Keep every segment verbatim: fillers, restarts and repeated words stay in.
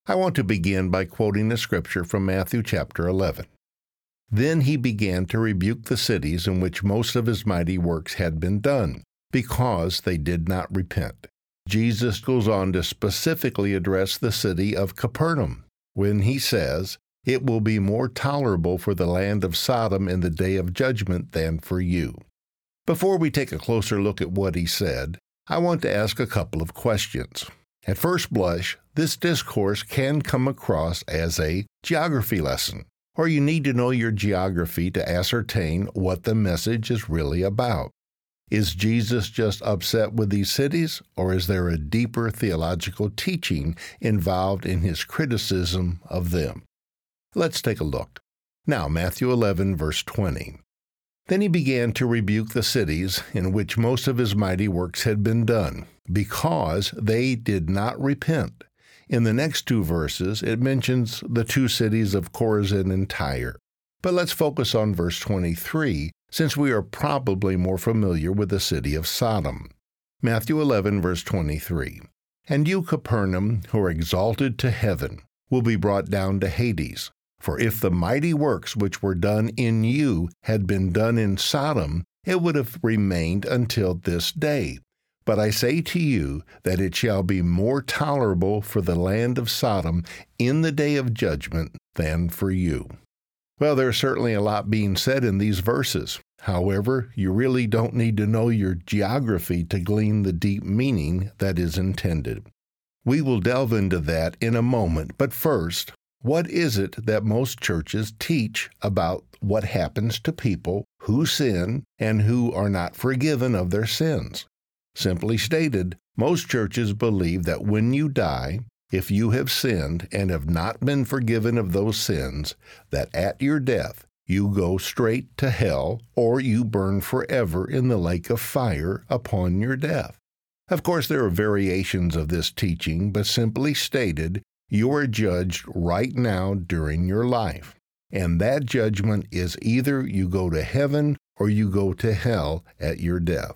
I want to begin by quoting a scripture from Matthew chapter eleven. Then he began to rebuke the cities in which most of his mighty works had been done, because they did not repent. Jesus goes on to specifically address the city of Capernaum when he says, "It will be more tolerable for the land of Sodom in the day of judgment than for you." Before we take a closer look at what he said, I want to ask a couple of questions. At first blush, this discourse can come across as a geography lesson, or you need to know your geography to ascertain what the message is really about. Is Jesus just upset with these cities, or is there a deeper theological teaching involved in his criticism of them? Let's take a look. Now, Matthew eleven, verse twenty. Then he began to rebuke the cities in which most of his mighty works had been done, because they did not repent. In the next two verses, it mentions the two cities of Chorazin and Tyre. But let's focus on verse twenty-three, since we are probably more familiar with the city of Sodom. Matthew eleven, verse twenty-three. And you, Capernaum, who are exalted to heaven, will be brought down to Hades. For if the mighty works which were done in you had been done in Sodom, it would have remained until this day. But I say to you that it shall be more tolerable for the land of Sodom in the day of judgment than for you. Well, there's certainly a lot being said in these verses. However, you really don't need to know your geography to glean the deep meaning that is intended. We will delve into that in a moment, but first, what is it that most churches teach about what happens to people who sin and who are not forgiven of their sins? Simply stated, most churches believe that when you die, if you have sinned and have not been forgiven of those sins, that at your death you go straight to hell or you burn forever in the lake of fire upon your death. Of course, there are variations of this teaching, but simply stated, you are judged right now during your life, and that judgment is either you go to heaven or you go to hell at your death.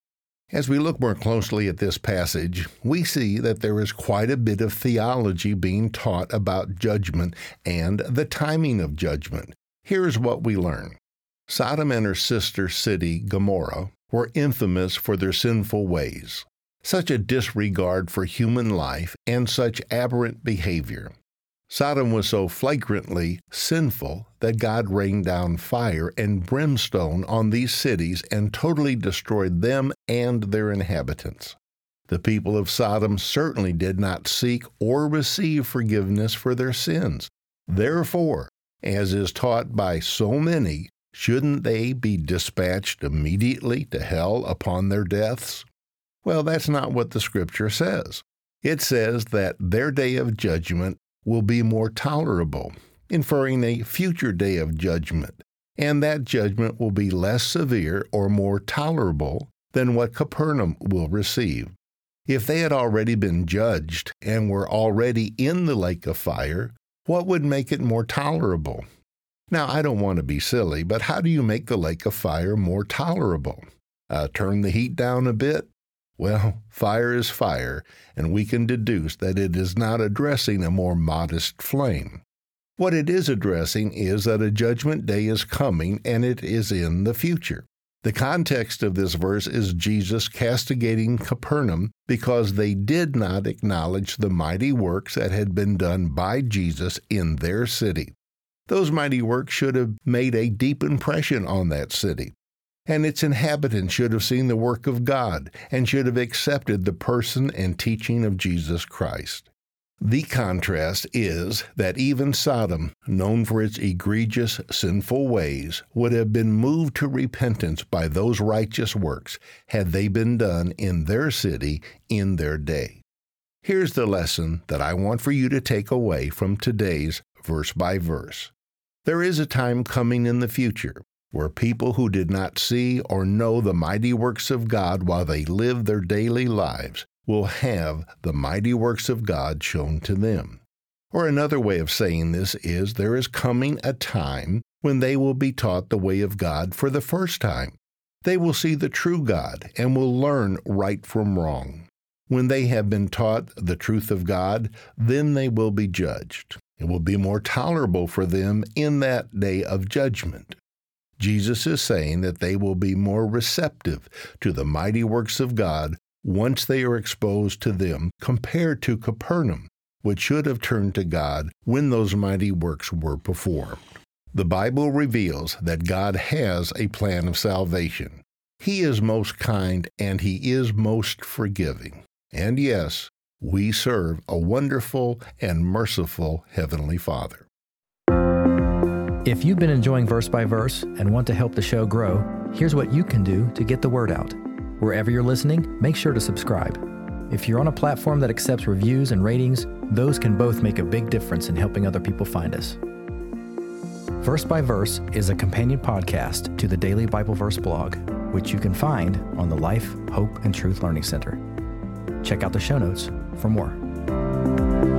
As we look more closely at this passage, we see that there is quite a bit of theology being taught about judgment and the timing of judgment. Here's what we learn. Sodom and her sister city, Gomorrah, were infamous for their sinful ways. Such a disregard for human life and such aberrant behavior. Sodom was so flagrantly sinful that God rained down fire and brimstone on these cities and totally destroyed them and their inhabitants. The people of Sodom certainly did not seek or receive forgiveness for their sins. Therefore, as is taught by so many, shouldn't they be dispatched immediately to hell upon their deaths? Well, that's not what the Scripture says. It says that their day of judgment will be more tolerable, inferring a future day of judgment, and that judgment will be less severe or more tolerable than what Capernaum will receive. If they had already been judged and were already in the lake of fire, what would make it more tolerable? Now, I don't want to be silly, but how do you make the lake of fire more tolerable? Uh, turn the heat down a bit? Well, fire is fire, and we can deduce that it is not addressing a more modest flame. What it is addressing is that a judgment day is coming, and it is in the future. The context of this verse is Jesus castigating Capernaum because they did not acknowledge the mighty works that had been done by Jesus in their city. Those mighty works should have made a deep impression on that city, and its inhabitants should have seen the work of God and should have accepted the person and teaching of Jesus Christ. The contrast is that even Sodom, known for its egregious, sinful ways, would have been moved to repentance by those righteous works had they been done in their city in their day. Here's the lesson that I want for you to take away from today's verse by verse. There is a time coming in the future where people who did not see or know the mighty works of God while they lived their daily lives will have the mighty works of God shown to them. Or another way of saying this is there is coming a time when they will be taught the way of God for the first time. They will see the true God and will learn right from wrong. When they have been taught the truth of God, then they will be judged. It will be more tolerable for them in that day of judgment. Jesus is saying that they will be more receptive to the mighty works of God once they are exposed to them compared to Capernaum, which should have turned to God when those mighty works were performed. The Bible reveals that God has a plan of salvation. He is most kind and He is most forgiving. And yes, we serve a wonderful and merciful Heavenly Father. If you've been enjoying Verse by Verse and want to help the show grow, here's what you can do to get the word out. Wherever you're listening, make sure to subscribe. If you're on a platform that accepts reviews and ratings, those can both make a big difference in helping other people find us. Verse by Verse is a companion podcast to the Daily Bible Verse blog, which you can find on the Life, Hope, and Truth Learning Center. Check out the show notes for more.